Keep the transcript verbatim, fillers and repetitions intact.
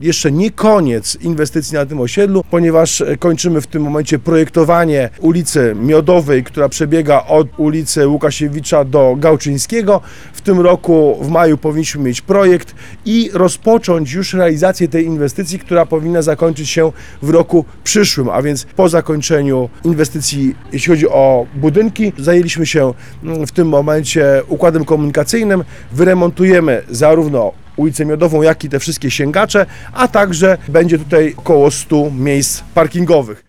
Jeszcze nie koniec inwestycji na tym osiedlu, ponieważ kończymy w tym momencie projektowanie ulicy Miodowej, która przebiega od ulicy Łukasiewicza do Gałczyńskiego. W tym roku w maju powinniśmy mieć projekt i rozpocząć już realizację tej inwestycji, która powinna zakończyć się w roku przyszłym, a więc po zakończeniu inwestycji, jeśli chodzi o budynki, zajęliśmy się w tym momencie układem komunikacyjnym, wyremontujemy zarówno ulicę Miodową, jak i te wszystkie sięgacze, a także będzie tutaj około stu miejsc parkingowych.